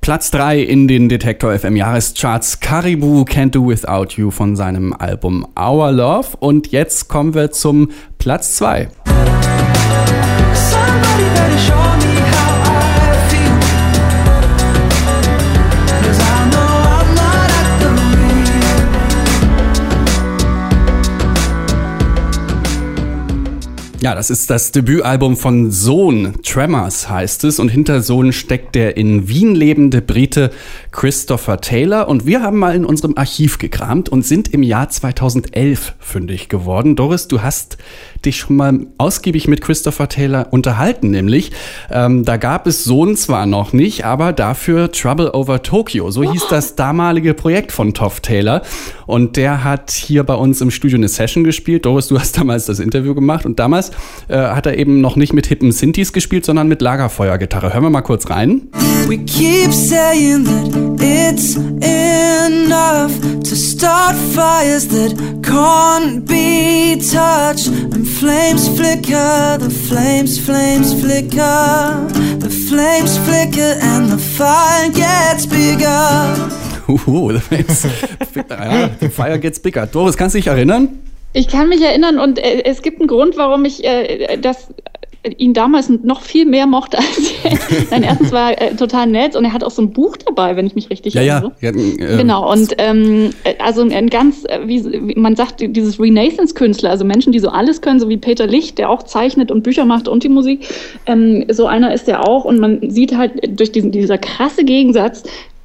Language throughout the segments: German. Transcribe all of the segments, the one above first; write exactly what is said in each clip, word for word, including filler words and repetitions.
Platz drei in den Detektor F M Jahrescharts. Caribou Can't Do Without You von seinem Album Our Love. Und jetzt kommen wir zum Platz zwei. Ja, das ist das Debütalbum von Sohn, Tremors heißt es, und hinter Sohn steckt der in Wien lebende Brite Christopher Taylor, und wir haben mal in unserem Archiv gekramt und sind im Jahr zweitausendelf fündig geworden. Doris, du hast dich schon mal ausgiebig mit Christopher Taylor unterhalten, nämlich ähm, da gab es Sohn zwar noch nicht, aber dafür Trouble Over Tokyo, so hieß das damalige Projekt von Toph Taylor, und der hat hier bei uns im Studio eine Session gespielt. Doris, du hast damals das Interview gemacht, und damals äh, hat er eben noch nicht mit hippen Synthes gespielt, sondern mit Lagerfeuergitarre. Hören wir mal kurz rein. We keep saying that it's enough to start fires that can't be touched, and flames flicker, the flames, flames flicker, the flames flicker and the fire gets bigger. Uh, the flames, ja, the fire gets bigger. Doris, kannst du dich erinnern? Ich kann mich erinnern, und äh, es gibt einen Grund, warum ich äh, das, äh, ihn damals noch viel mehr mochte als jetzt. Nein, erstens war er äh, total nett, und er hat auch so ein Buch dabei, wenn ich mich richtig ja, erinnere. Ja, ja, äh, genau, und ähm, also ein ganz, äh, wie, wie man sagt, dieses Renaissance-Künstler, also Menschen, die so alles können, so wie Peter Licht, der auch zeichnet und Bücher macht und die Musik. Ähm, so einer ist er auch, und man sieht halt durch diesen, dieser krasse Gegensatz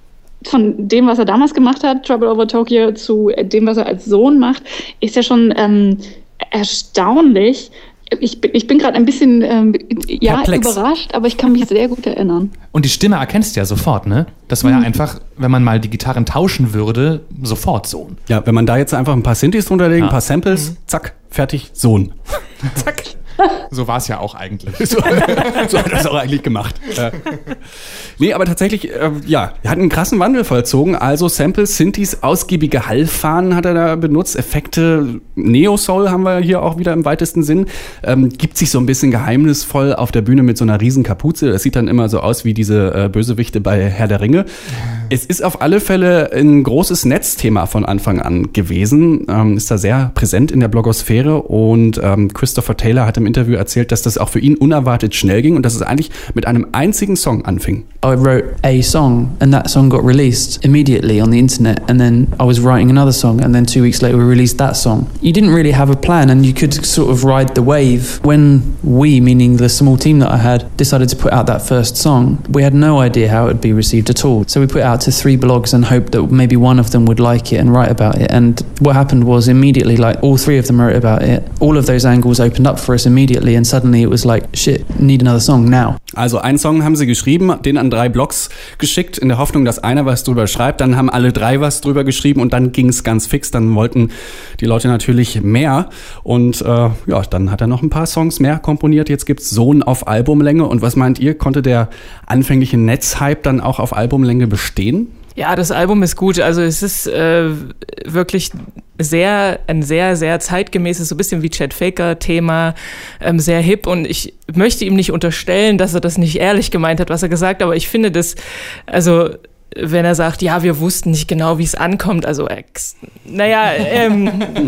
von dem, was er damals gemacht hat, Trouble Over Tokyo, zu dem, was er als Sohn macht, ist ja schon ähm, erstaunlich. Ich bin, ich bin gerade ein bisschen ähm, ja, überrascht, aber ich kann mich sehr gut erinnern. Und die Stimme erkennst du ja sofort, ne? Das war mhm. ja einfach, wenn man mal die Gitarren tauschen würde, sofort Sohn. Ja, wenn man da jetzt einfach ein paar Synthes drunterlegen, ja. ein paar Samples, mhm. zack, fertig, Sohn. Zack. So war es ja auch eigentlich. So, so hat er es auch eigentlich gemacht. Äh. Nee, aber tatsächlich, äh, ja, er hat einen krassen Wandel vollzogen. Also Samples, Synthes, ausgiebige Hallfahnen hat er da benutzt. Effekte, Neo-Soul haben wir hier auch wieder im weitesten Sinn. Ähm, gibt sich so ein bisschen geheimnisvoll auf der Bühne mit so einer riesen Kapuze. Das sieht dann immer so aus wie diese äh, Bösewichte bei Herr der Ringe. Es ist auf alle Fälle ein großes Netzthema von Anfang an gewesen. Ähm, ist da sehr präsent in der Blogosphäre, und ähm, Christopher Taylor hat im Interview erzählt, dass das auch für ihn unerwartet schnell ging und dass es eigentlich mit einem einzigen Song anfing. I wrote a song, and that song got released immediately on the internet, and then I was writing another song, and then two weeks later we released that song. You didn't really have a plan, and you could sort of ride the wave. When we, meaning the small team that I had, decided to put out that first song, we had no idea how it would be received at all. So we put it out to three blogs and hoped that maybe one of them would like it and write about it. And what happened was immediately, like, all three of them wrote about it. All of those angles opened up for us immediately, and suddenly it was like, shit, need another song now. Also einen Song haben sie geschrieben, den an drei Blogs geschickt, in der Hoffnung, dass einer was drüber schreibt. Dann haben alle drei was drüber geschrieben, und dann ging es ganz fix. Dann wollten die Leute natürlich mehr, und äh, ja, dann hat er noch ein paar Songs mehr komponiert. Jetzt gibt's Sohn auf Albumlänge. Und was meint ihr, konnte der anfängliche Netzhype dann auch auf Albumlänge bestehen? Ja, das Album ist gut. Also es ist äh, wirklich sehr, ein sehr, sehr zeitgemäßes, so ein bisschen wie Chet Faker-Thema, ähm, sehr hip. Und ich möchte ihm nicht unterstellen, dass er das nicht ehrlich gemeint hat, was er gesagt hat. Aber ich finde das, also wenn er sagt, ja, wir wussten nicht genau, wie es ankommt, also, ex, naja, ähm,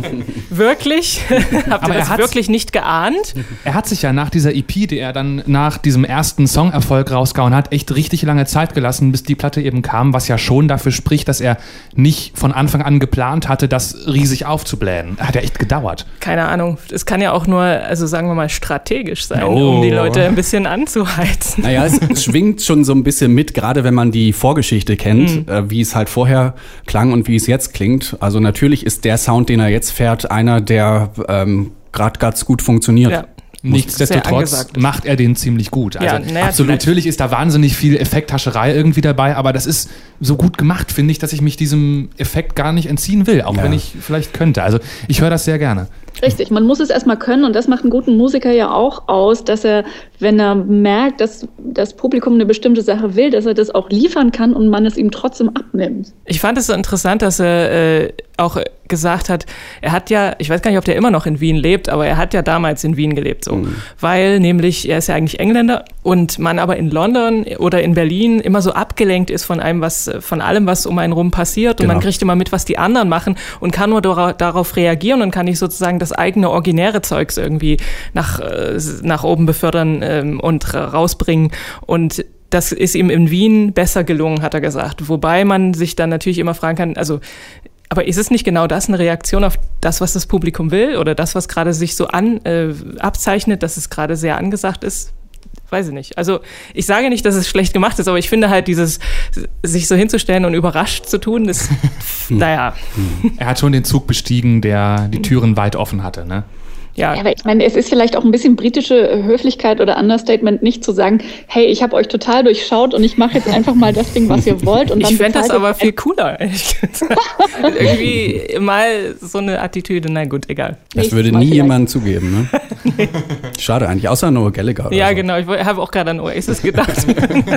wirklich? Habt ihr das wirklich nicht geahnt? Er hat sich ja nach dieser E P, die er dann nach diesem ersten Songerfolg rausgehauen hat, echt richtig lange Zeit gelassen, bis die Platte eben kam, was ja schon dafür spricht, dass er nicht von Anfang an geplant hatte, das riesig aufzublähen. Hat ja echt gedauert. Keine Ahnung, es kann ja auch nur, also sagen wir mal, strategisch sein, oh. um die Leute ein bisschen anzuheizen. Naja, es, es schwingt schon so ein bisschen mit, gerade wenn man die Vorgeschichte kennt, mhm. äh, wie es halt vorher klang und wie es jetzt klingt. Also natürlich ist der Sound, den er jetzt fährt, einer, der ähm, gerade ganz gut funktioniert. Ja. Nichtsdestotrotz macht er den ziemlich gut. Also ja, naja, absolut, natürlich ist da wahnsinnig viel Effekthascherei irgendwie dabei, aber das ist so gut gemacht, finde ich, dass ich mich diesem Effekt gar nicht entziehen will, auch ja. wenn ich vielleicht könnte. Also ich höre das sehr gerne. Richtig, man muss es erstmal können, und das macht einen guten Musiker ja auch aus, dass er, wenn er merkt, dass das Publikum eine bestimmte Sache will, dass er das auch liefern kann und man es ihm trotzdem abnimmt. Ich fand es so interessant, dass er äh, auch gesagt hat, er hat ja, ich weiß gar nicht, ob der immer noch in Wien lebt, aber er hat ja damals in Wien gelebt, so. Mhm. Weil nämlich, er ist ja eigentlich Engländer und man aber in London oder in Berlin immer so abgelenkt ist von einem, was, von allem, was um einen rum passiert und genau. man kriegt immer mit, was die anderen machen und kann nur dora- darauf reagieren und kann nicht sozusagen das eigene originäre Zeugs irgendwie nach, äh, nach oben befördern ähm, und ra- rausbringen und das ist ihm in Wien besser gelungen, hat er gesagt. Wobei man sich dann natürlich immer fragen kann, also aber ist es nicht genau das, eine Reaktion auf das, was das Publikum will oder das, was gerade sich so an, äh, abzeichnet, dass es gerade sehr angesagt ist? Weiß ich nicht. Also ich sage nicht, dass es schlecht gemacht ist, aber ich finde halt dieses, sich so hinzustellen und überrascht zu tun, ist, naja. Er hat schon den Zug bestiegen, der die Türen weit offen hatte, ne? Ja. ja, aber ich meine, es ist vielleicht auch ein bisschen britische Höflichkeit oder Understatement, nicht zu sagen, hey, ich habe euch total durchschaut und ich mache jetzt einfach mal das Ding, was ihr wollt. Und dann ich fände das aber viel cooler, ehrlich gesagt. Irgendwie mal so eine Attitüde, na gut, egal. Das Nächstes würde nie jemand zugeben, ne? Nee. Schade eigentlich, außer Noah Gallagher. Oder ja, so. Genau, ich habe auch gerade an Oasis gedacht.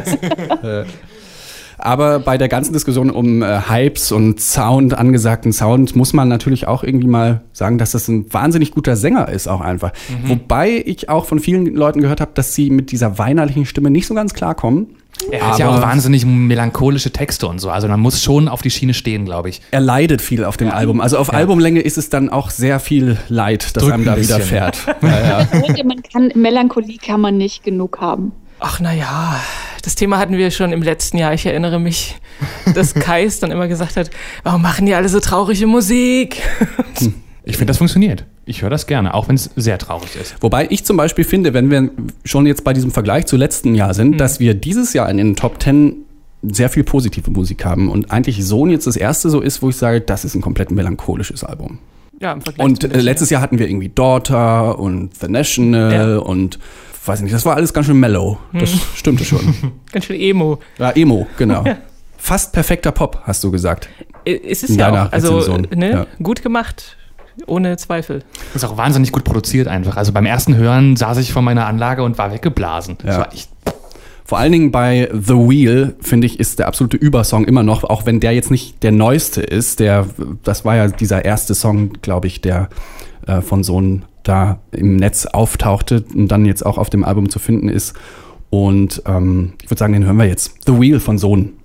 Aber bei der ganzen Diskussion um äh, Hypes und Sound, angesagten Sound, muss man natürlich auch irgendwie mal sagen, dass das ein wahnsinnig guter Sänger ist auch einfach. Mhm. Wobei ich auch von vielen Leuten gehört habe, dass sie mit dieser weinerlichen Stimme nicht so ganz klarkommen. Er hat ja auch wahnsinnig melancholische Texte und so. Also man muss schon auf die Schiene stehen, glaube ich. Er leidet viel auf dem ja. Album. Also auf ja. Albumlänge ist es dann auch sehr viel Leid, das Drückt einem da widerfährt. Ja, ja. Man kann, Melancholie kann man nicht genug haben. Ach, naja, das Thema hatten wir schon im letzten Jahr. Ich erinnere mich, dass Kais dann immer gesagt hat, warum machen die alle so traurige Musik? Hm. Ich finde, das funktioniert. Ich höre das gerne, auch wenn es sehr traurig ist. Wobei ich zum Beispiel finde, wenn wir schon jetzt bei diesem Vergleich zu letzten Jahr sind, mhm. dass wir dieses Jahr in den Top Ten sehr viel positive Musik haben und eigentlich Sohn jetzt das erste so ist, wo ich sage, das ist ein komplett melancholisches Album. Ja, im Vergleich und äh, letztes Jahr hatten wir irgendwie Daughter und The National ja. und weiß nicht, das war alles ganz schön mellow. Das hm. stimmte schon. Ganz schön Emo. Ja, Emo, genau. Fast perfekter Pop, hast du gesagt. Ist es ja auch. Also, ne, ja. gut gemacht, ohne Zweifel. Ist auch wahnsinnig gut produziert einfach. Also beim ersten Hören saß ich vor meiner Anlage und war weggeblasen. Das ja. war echt. Vor allen Dingen bei The Wheel, finde ich, ist der absolute Übersong immer noch, auch wenn der jetzt nicht der neueste ist. Der, das war ja dieser erste Song, glaube ich, der äh, von Sohn da im Netz auftauchte und dann jetzt auch auf dem Album zu finden ist. Und ähm, ich würde sagen, den hören wir jetzt. The Wheel von Sohn.